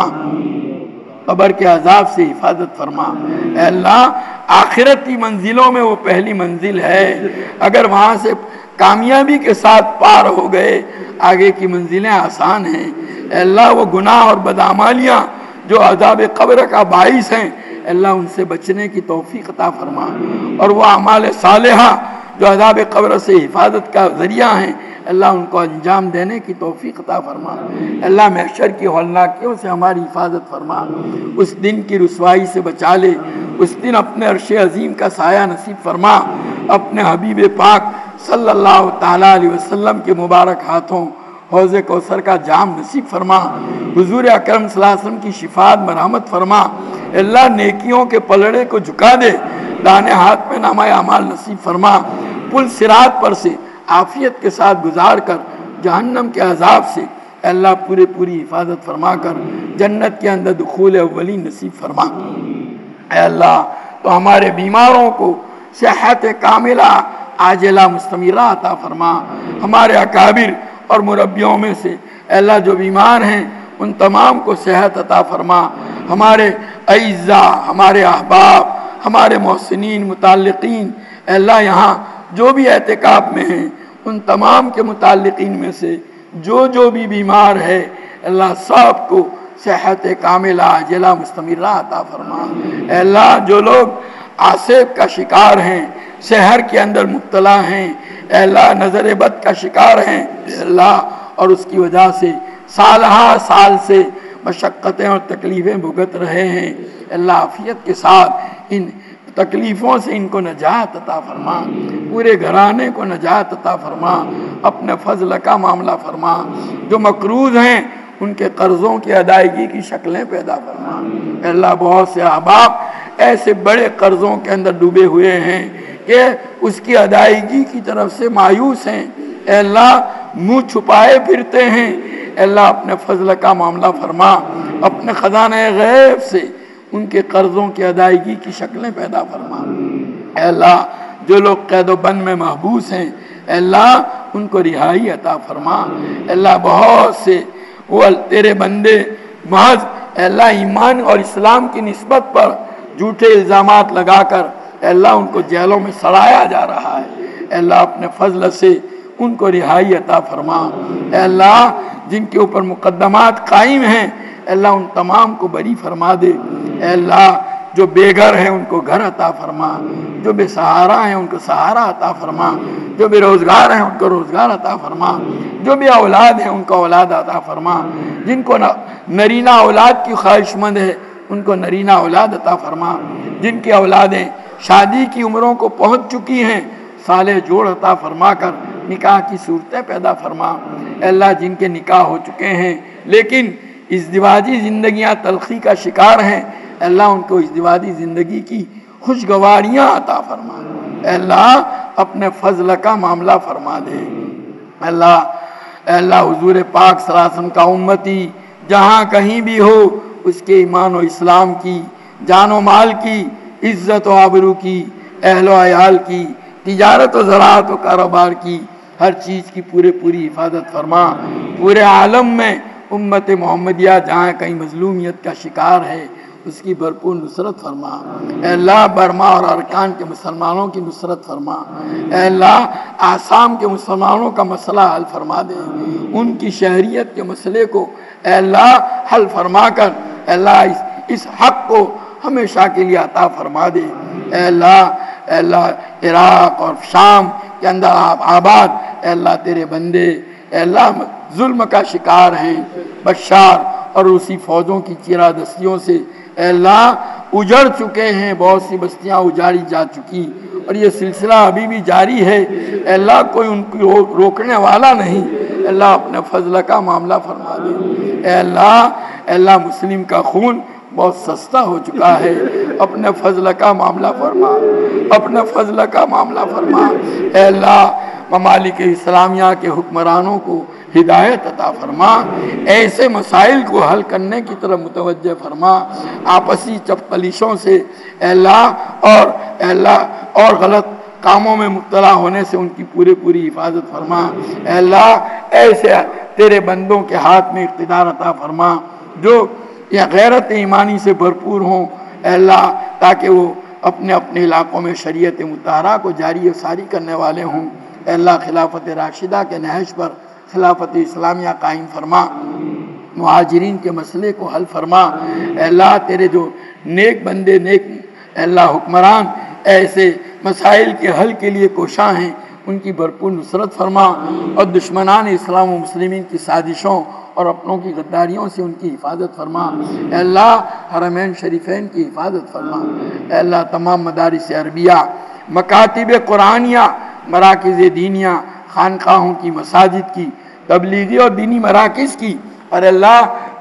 قبر کے عذاب سے حفاظت فرما۔ اے اللہ آخرتی منزلوں میں وہ پہلی منزل ہے، اگر وہاں سے کامیابی کے ساتھ پار ہو گئے آگے کی منزلیں آسان ہیں۔ اے اللہ وہ گناہ اور بدعمالیاں جو عذاب قبر کا باعث ہیں اے اللہ ان سے بچنے کی توفیق عطا فرما، اور وہ اعمال صالحہ جو عذاب قبر سے حفاظت کا ذریعہ ہیں اللہ ان کو انجام دینے کی توفیق عطا فرما۔ اللہ محشر کی ہولناکیوں سے ہماری حفاظت فرما، اس دن کی رسوائی سے بچا لے، اس دن اپنے عرش عظیم کا سایہ نصیب فرما، اپنے حبیب پاک صلی اللہ تعالیٰ علیہ وسلم کے مبارک ہاتھوں حوض کوثر کا جام نصیب فرما، حضور اکرم صلی اللہ علیہ وسلم کی شفاعت مرحمت فرما۔ اللہ نیکیوں کے پلڑے کو جھکا دے، دانے ہاتھ میں نامہ اعمال نصیب فرما، پل صراط پر سے عافیت کے ساتھ گزار کر جہنم کے عذاب سے اللہ پورے پوری حفاظت فرما کر جنت کے اندر دخول اولین نصیب فرما۔ اے اللہ تو ہمارے بیماروں کو صحت کاملہ عاجلہ مستمرہ عطا فرما، ہمارے اکابر اور مربیوں میں سے اے اللہ جو بیمار ہیں ان تمام کو صحت عطا فرما، ہمارے اعزاء، ہمارے احباب، ہمارے محسنین متعلقین اے اللہ یہاں جو بھی اعتکاف میں ہیں ان تمام کے متعلقین میں سے جو جو بھی بیمار ہے اللہ سب کو صحت کاملہ عاجلہ مستمرہ عطا فرما۔ اے اللہ جو لوگ آسیب کا شکار ہیں، سحر کے اندر مبتلا ہیں، اے اللہ نظر بد کا شکار ہیں اے اللہ، اور اس کی وجہ سے سالہ سال سے مشقتیں اور تکلیفیں بھگت رہے ہیں، اللہ عافیت کے ساتھ ان تکلیفوں سے ان کو نجات عطا فرما، پورے گھرانے کو نجات عطا فرما، اپنے فضل کا معاملہ فرما، جو مقروض ہیں ان کے قرضوں کی ادائیگی کی شکلیں پیدا فرما۔ اے اللہ بہت سے احباب ایسے بڑے قرضوں کے اندر ڈوبے ہوئے ہیں کہ اس کی ادائیگی کی طرف سے مایوس ہیں، اے اللہ منہ چھپائے پھرتے ہیں، اے اللہ اپنے فضل کا معاملہ فرما، اپنے خزانہ غیب سے ان کے قرضوں کی ادائیگی کی شکلیں پیدا فرما۔ اے اللہ جو لوگ قید و بند میں محبوس ہیں اے اللہ ان کو رہائی عطا فرما۔ اے اللہ بہت سے وہ تیرے بندے محض اے اللہ ایمان اور اسلام کی نسبت پر جھوٹے الزامات لگا کر اے اللہ ان کو جیلوں میں سڑایا جا رہا ہے، اے اللہ اپنے فضل سے ان کو رہائی عطا فرما۔ اے اللہ جن کے اوپر مقدمات قائم ہیں اے اللہ ان تمام کو بری فرما دے۔ اے اللہ جو بے گھر ہیں ان کو گھر عطا فرما، جو بے سہارا ہیں ان کو سہارا عطا فرما، جو بے روزگار ہیں ان کو روزگار عطا فرما، جو بے اولاد ہیں ان کو اولاد عطا فرما، جن کو نرینہ اولاد کی خواہش مند ہے ان کو نرینہ اولاد عطا فرما، جن کی اولادیں شادی کی عمروں کو پہنچ چکی ہیں صالح جوڑ عطا فرما کر نکاح کی صورتیں پیدا فرما۔ اے اللہ جن کے نکاح ہو چکے ہیں لیکن ازدواجی زندگیاں تلخی کا شکار ہیں اے اللہ ان کو ازدواجی زندگی کی خوشگواریاں عطا فرما۔ اے اللہ اپنے فضل کا معاملہ فرما دے۔ اے اللہ اے اللہ حضور پاک صلی اللہ علیہ وسلم کا امتی جہاں کہیں بھی ہو اس کے ایمان و اسلام کی، جان و مال کی، عزت و آبرو کی، اہل و عیال کی، تجارت و زراعت و کاروبار کی، ہر چیز کی پورے پوری حفاظت فرما۔ پورے عالم میں امت محمدیہ جہاں کہیں مظلومیت کا شکار ہے اس کی بھرپور نصرت فرما۔ اے اللہ برما اور ارکان کے مسلمانوں کی نصرت فرما۔ اے اللہ آسام کے مسلمانوں کا مسئلہ حل فرما دے، ان کی شہریت کے مسئلے کو اے اللہ حل فرما کر اے اللہ اس, اس حق کو ہمیشہ کے لیے عطا فرما دے۔ اے اللہ اے اللہ عراق اور شام کے اندر آباد اے اللہ تیرے بندے اے اللہ ظلم کا شکار ہیں، بشار اور روسی فوجوں کی چیرہ دستیوں سے اے اللہ اجڑ چکے ہیں، بہت سی بستیاں اجاڑی جا چکی اور یہ سلسلہ ابھی بھی جاری ہے اے اللہ کوئی ان کو روکنے والا نہیں۔ اے اللہ اپنے فضل کا معاملہ فرما دے۔ اے اللہ اے اللہ مسلم کا خون بہت سستا ہو چکا ہے، اپنے فضل کا معاملہ فرما، اپنے فضل کا معاملہ فرما۔ اے اللہ ممالک اسلامیہ کے حکمرانوں کو ہدایت عطا فرما، ایسے مسائل کو حل کرنے کی طرف متوجہ فرما، آپسی چپقلیشوں سے اے اللہ اور اے اللہ اور غلط کاموں میں مبتلا ہونے سے ان کی پورے پوری حفاظت فرما۔ اے اللہ ایسے تیرے بندوں کے ہاتھ میں اقتدار عطا فرما جو یہ غیرت ایمانی سے بھرپور ہوں اے اللہ، تاکہ وہ اپنے اپنے علاقوں میں شریعت مطہرہ کو جاری و ساری کرنے والے ہوں۔ اے اللہ خلافت راشدہ کے نہج پر خلافت اسلامیہ قائم فرما، مہاجرین کے مسئلے کو حل فرما۔ اے اللہ تیرے جو نیک بندے نیک اے اللہ حکمران ایسے مسائل کے حل کے لیے کوشاں ہیں ان کی بھرپور نصرت فرما اور دشمنان اسلام و مسلمین کی سازشوں اور اپنوں کی غداریوں سے ان کی حفاظت فرما۔ اے اللہ حرمین شریفین کی حفاظت فرما۔ اے اللہ تمام مدارس عربیہ، مکاتب قرآنیہ، مراکز دینیہ، خانقاہوں کی، مساجد کی، تبلیغی اور دینی مراکز کی، اور اللہ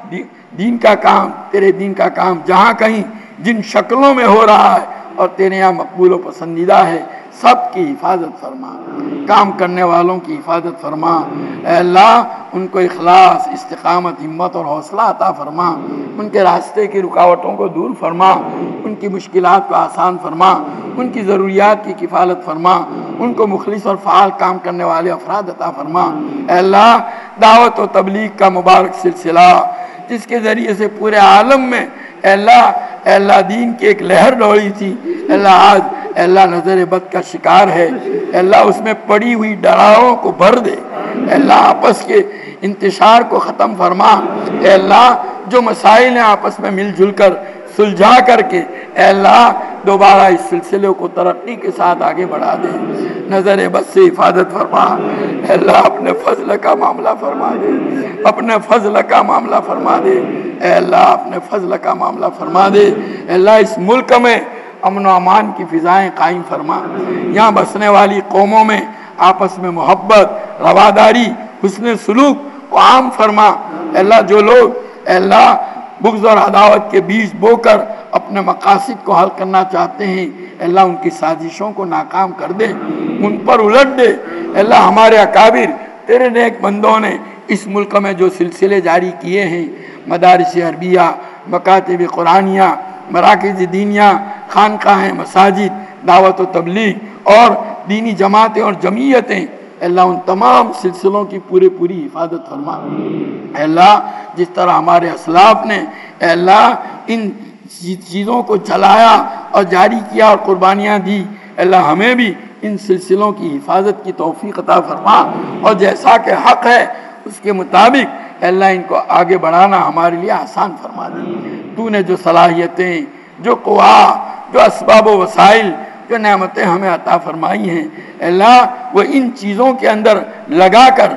دین کا کام، تیرے دین کا کام جہاں کہیں جن شکلوں میں ہو رہا ہے اور تیرے یہاں مقبول و پسندیدہ ہے، سب کی حفاظت فرما، کام کرنے والوں کی حفاظت فرما۔ اے اللہ ان کو اخلاص، استقامت، ہمت اور حوصلہ عطا فرما، ان کے راستے کی رکاوٹوں کو دور فرما، ان کی مشکلات کو آسان فرما، ان کی ضروریات کی کفالت فرما، ان کو مخلص اور فعال کام کرنے والے افراد عطا فرما۔ اے اللہ دعوت و تبلیغ کا مبارک سلسلہ جس کے ذریعے سے پورے عالم میں اے اللہ اے اللہ دین کی ایک لہر دوڑی تھی، اے اللہ آج اے اللہ نظر بد کا شکار ہے، اے اللہ اس میں پڑی ہوئی ڈراؤں کو بھر دے، اے اللہ آپس کے انتشار کو ختم فرما، اے اللہ جو مسائل ہیں آپس میں مل جل کر سلجھا کر کے اے اللہ دوبارہ اس سلسلے کو ترقی کے ساتھ آگے بڑھا دے، نظر بد سے حفاظت فرما، اے اللہ اپنے فضل کا معاملہ فرما دے، اپنے فضل کا معاملہ فرما دے، اے اللہ اپنے فضل کا معاملہ فرما دے۔ اے اللہ اس ملک میں امن و امان کی فضائیں قائم فرما، یہاں بسنے والی قوموں میں آپس میں محبت، رواداری، حسن سلوک کو عام فرما۔ اے اللہ جو لوگ اے اللہ بغض اور عداوت کے بیج بو کر اپنے مقاصد کو حل کرنا چاہتے ہیں، اے اللہ ان کی سازشوں کو ناکام کر دے، ان پر الٹ دے۔ اے اللہ ہمارے اکابر تیرے نیک بندوں نے اس ملک میں جو سلسلے جاری کیے ہیں، مدارس عربیہ، مکاتب قرآنیہ، مراکز دینیہ، خانقاہیں، مساجد، دعوت و تبلیغ اور دینی جماعتیں اور جمعیتیں، اے اللہ ان تمام سلسلوں کی پورے پوری حفاظت فرما۔ اے اللہ جس طرح ہمارے اسلاف نے اے اللہ ان چیزوں کو چلایا اور جاری کیا اور قربانیاں دی، اے اللہ ہمیں بھی ان سلسلوں کی حفاظت کی توفیق عطا فرما، اور جیسا کہ حق ہے اس کے مطابق اے اللہ ان کو آگے بڑھانا ہمارے لیے آسان فرما دے۔ تو نے جو صلاحیتیں، جو قوا، جو اسباب و وسائل، جو نعمتیں ہمیں عطا فرمائی ہیں، اے اللہ وہ ان چیزوں کے اندر لگا کر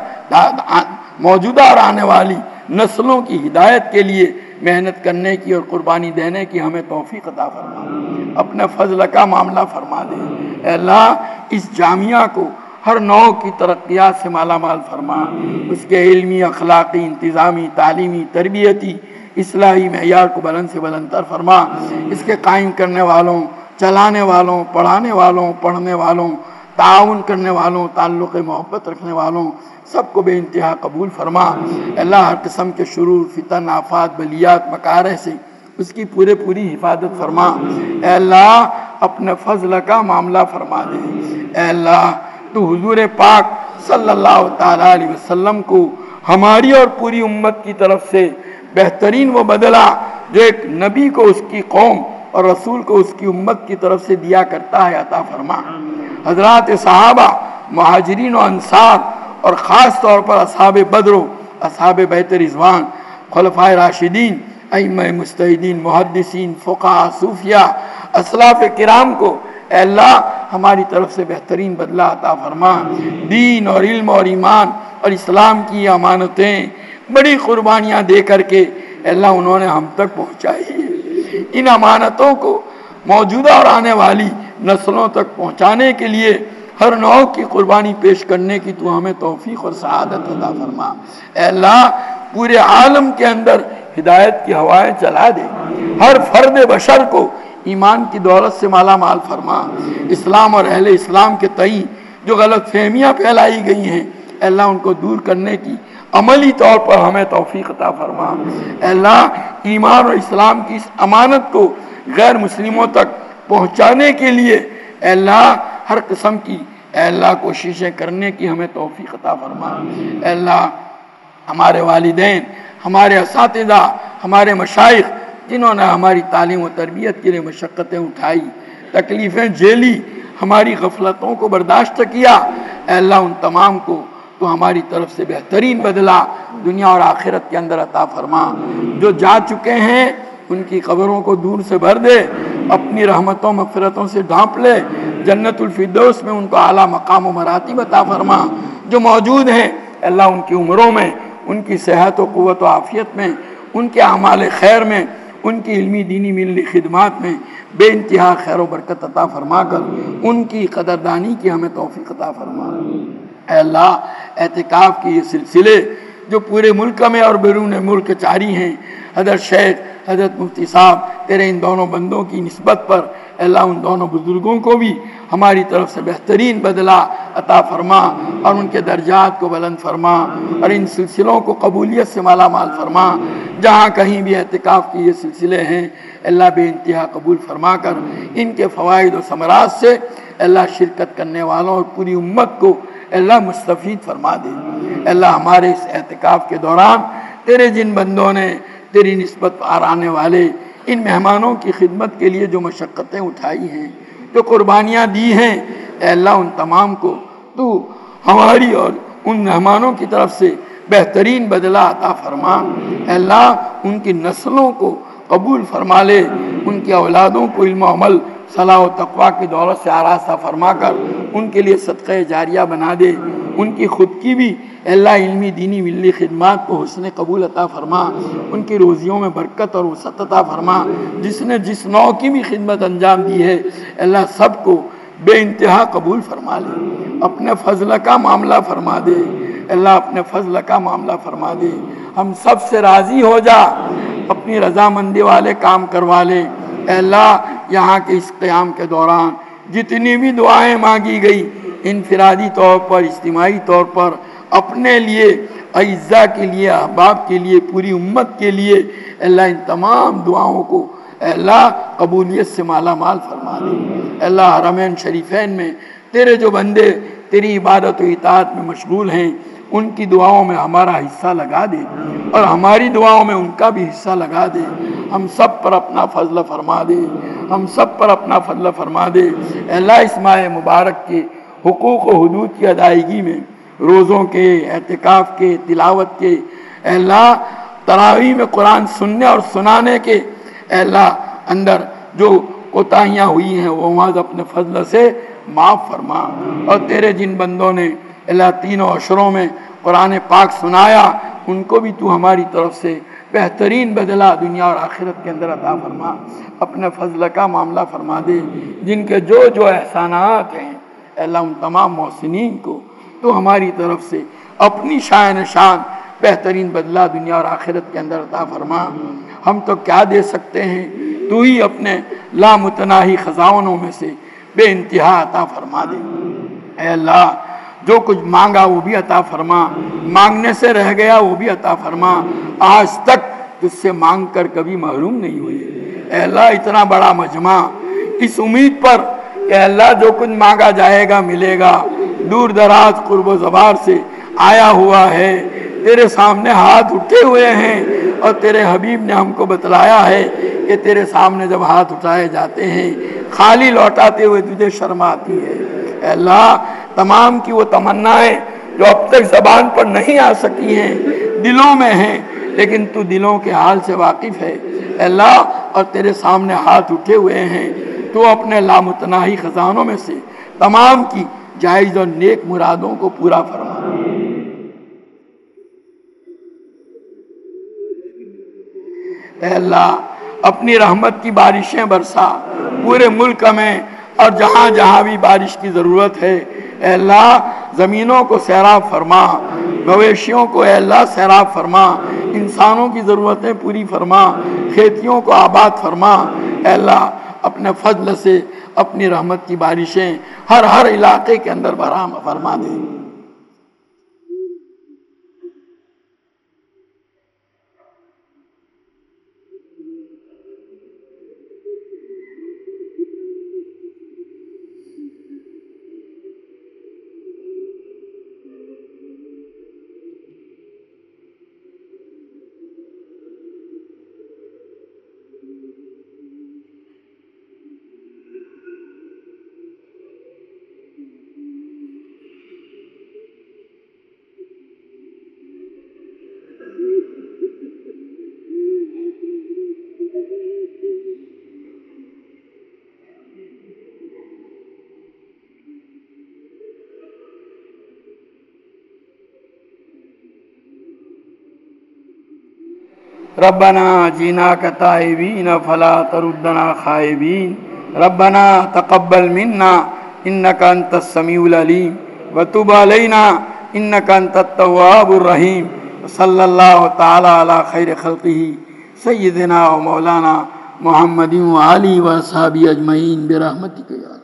موجودہ اور آنے والی نسلوں کی ہدایت کے لیے محنت کرنے کی اور قربانی دینے کی ہمیں توفیق عطا فرما، اپنے فضل کا معاملہ فرما دے۔ اے اللہ اس جامعہ کو ہر نوع کی ترقیات سے مالا مال فرما، اس کے علمی، اخلاقی، انتظامی، تعلیمی، تربیتی، اصلاحی معیار کو بلند سے بلند تر فرما، اس کے قائم کرنے والوں، چلانے والوں، پڑھانے والوں، پڑھنے والوں، تعاون کرنے والوں، تعلق محبت رکھنے والوں سب کو بے انتہا قبول فرما۔ اللہ ہر قسم کے شرور، فتن، آفات، بلیات، مکارہ سے اس کی پورے پوری حفاظت فرما۔ اے اللہ اپنے فضل کا معاملہ فرما دے۔ اے اللہ تو حضور پاک صلی اللہ تعالیٰ علیہ وسلم کو ہماری اور پوری امت کی طرف سے بہترین وہ بدلہ جو ایک نبی کو اس کی قوم اور رسول کو اس کی امت کی طرف سے دیا کرتا ہے عطا فرما۔ حضرات صحابہ، مہاجرین و انصار اور خاص طور پر اصحاب بدر و اصحاب بیت رضوان، خلفائے راشدین، ائمہ مجتہدین، محدثین، فقہاء، صوفیاء، اسلاف کرام کو اے اللہ ہماری طرف سے بہترین بدلہ عطا فرما۔ دین اور علم اور ایمان اور اسلام کی امانتیں بڑی قربانیاں دے کر کے اے اللہ انہوں نے ہم تک پہنچائی ہے، ان امانتوں کو موجودہ اور آنے والی نسلوں تک پہنچانے کے لیے ہر نوع کی قربانی پیش کرنے کی تو ہمیں توفیق اور سعادت عطا فرما۔ اے اللہ پورے عالم کے اندر ہدایت کی ہوائیں چلا دے، ہر فرد بشر کو ایمان کی دولت سے مالا مال فرما۔ اسلام اور اہل اسلام کے تئیں جو غلط فہمیاں پھیلائی گئی ہیں اے اللہ ان کو دور کرنے کی عملی طور پر ہمیں توفیق عطا فرما۔ اے اللہ ایمان اور اسلام کی اس امانت کو غیر مسلموں تک پہنچانے کے لیے اے اللہ ہر قسم کی اے اللہ کوششیں کرنے کی ہمیں توفیق عطا فرما۔ اے اللہ ہمارے والدین، ہمارے اساتذہ، ہمارے مشائخ جنہوں نے ہماری تعلیم و تربیت کے لیے مشقتیں اٹھائی، تکلیفیں جھیلی، ہماری غفلتوں کو برداشت کیا، اے اللہ ان تمام کو تو ہماری طرف سے بہترین بدلہ دنیا اور آخرت کے اندر عطا فرما۔ جو جا چکے ہیں ان کی قبروں کو دور سے بھر دے، اپنی رحمتوں مغفرتوں سے ڈھانپ لے، جنت الفردوس میں ان کو اعلیٰ مقام و مراتب عطا فرما۔ جو موجود ہیں اللہ ان کی عمروں میں، ان کی صحت و قوت و عافیت میں، ان کے اعمال خیر میں، ان کی علمی دینی ملی خدمات میں بے انتہا خیر و برکت عطا فرما کر ان کی قدردانی کی ہمیں توفیق عطا فرما۔ اے اللہ، اعتکاف کے یہ سلسلے جو پورے ملک میں اور بیرون ملک جاری ہیں، حضرت شیخ حضرت مفتی صاحب تیرے ان دونوں بندوں کی نسبت پر اے اللہ ان دونوں بزرگوں کو بھی ہماری طرف سے بہترین بدلہ عطا فرما اور ان کے درجات کو بلند فرما اور ان سلسلوں کو قبولیت سے مالا مال فرما۔ جہاں کہیں بھی اعتکاف کی یہ سلسلے ہیں اللہ بے انتہا قبول فرما کر ان کے فوائد و ثمرات سے اللہ شرکت کرنے والوں اور پوری امت کو اللہ مستفید فرما دے۔ اللہ ہمارے اس اعتکاف کے دوران تیرے جن بندوں نے تیری نسبت پر آنے والے ان مہمانوں کی خدمت کے لیے جو مشقتیں اٹھائی ہیں، جو قربانیاں دی ہیں، اے اللہ ان تمام کو تو ہماری اور ان مہمانوں کی طرف سے بہترین بدلہ عطا فرما۔ اے اللہ ان کی نسلوں کو قبول فرما لے، ان کی اولادوں کو علم و عمل صلاح و تقویٰ کی دولت سے آراستہ فرما کر ان کے لیے صدقہ جاریہ بنا دے، ان کی خود کی بھی اللہ علمی دینی ملی خدمات کو حسن قبول عطا فرما، ان کی روزیوں میں برکت اور وسعت عطا فرما۔ جس نے جس نوع کی بھی خدمت انجام دی ہے اللہ سب کو بے انتہا قبول فرما لے، اپنے فضل کا معاملہ فرما دے، اللہ اپنے فضل کا معاملہ فرما دے، ہم سب سے راضی ہو جا، اپنی رضامندی والے کام کروا لے۔ اے اللہ یہاں کے اس قیام کے دوران جتنی بھی دعائیں مانگی گئی انفرادی طور پر اجتماعی طور پر اپنے لیے اعزاء کے لیے احباب کے لیے پوری امت کے لیے اللہ ان تمام دعاؤں کو اے اللہ قبولیت سے مالا مال فرما دے۔ اے اللہ حرمین شریفین میں تیرے جو بندے تیری عبادت و اطاعت میں مشغول ہیں ان کی دعاؤں میں ہمارا حصہ لگا دے اور ہماری دعاؤں میں ان کا بھی حصہ لگا دے، ہم سب پر اپنا فضل فرما دے، ہم سب پر اپنا فضل فرما دے۔ اے اللہ اس ماہ مبارک کے حقوق و حدود کی ادائیگی میں روزوں کے، اعتکاف کے، تلاوت کے، اے اللہ تراویح میں قرآن سننے اور سنانے کے اے اللہ اندر جو کوتاہیاں ہوئی ہیں وہ وہاں اپنے فضل سے معاف فرما، اور تیرے جن بندوں نے اللہ تینوں عشروں میں قرآن پاک سنایا ان کو بھی تو ہماری طرف سے بہترین بدلہ دنیا اور آخرت کے اندر عطا فرما، اپنے فضل کا معاملہ فرما دے۔ جن کے جو جو احسانات ہیں اے اللہ ان تمام محسنین کو تو ہماری طرف سے اپنی شان شان بہترین بدلہ دنیا اور آخرت کے اندر عطا فرما۔ ہم تو کیا دے سکتے ہیں، تو ہی اپنے لامتناہی خزانوں میں سے بے انتہا عطا فرما دے۔ اے اللہ جو کچھ مانگا وہ بھی عطا فرما، مانگنے سے رہ گیا وہ بھی عطا فرما، آج تک تجھ سے مانگ کر کبھی محروم نہیں ہوئے۔ اے اللہ اتنا بڑا مجمع اس امید پر کہ اللہ جو کچھ مانگا جائے گا ملے گا، دور دراز قرب و زبار سے آیا ہوا ہے، تیرے سامنے ہاتھ اٹھے ہوئے ہیں اور تیرے حبیب نے ہم کو بتلایا ہے کہ تیرے سامنے جب ہاتھ اٹھائے جاتے ہیں خالی لوٹاتے ہوئے تجھے شرم آتی ہے۔ اے اللہ تمام کی وہ تمنائیں جو اب تک زبان پر نہیں آ سکی ہیں دلوں میں ہیں، لیکن تو دلوں کے حال سے واقف ہے اے اللہ، اور تیرے سامنے ہاتھ اٹھے ہوئے ہیں، تو اپنے لامتناہی خزانوں میں سے تمام کی جائز اور نیک مرادوں کو پورا فرما۔ اے اللہ اپنی رحمت کی بارشیں برسا پورے ملک میں، اور جہاں جہاں بھی بارش کی ضرورت ہے اے اللہ زمینوں کو سیراب فرما، مویشیوں کو اے اللہ سیراب فرما، انسانوں کی ضرورتیں پوری فرما، کھیتیوں کو آباد فرما۔ اے اللہ اپنے فضل سے اپنی رحمت کی بارشیں ہر ہر علاقے کے اندر برآمد فرما دے۔ ربنا جئناک تائبین فلا تردنا خائبین ربنا تقبل منا انک انت السمیع العلیم وتب علینا انک انت التواب الرحیم صلی اللہ تعالی علی خیر خلقہ سیدنا و مولانا محمد و آلہ و صحابہ اجمعین برحمتک یا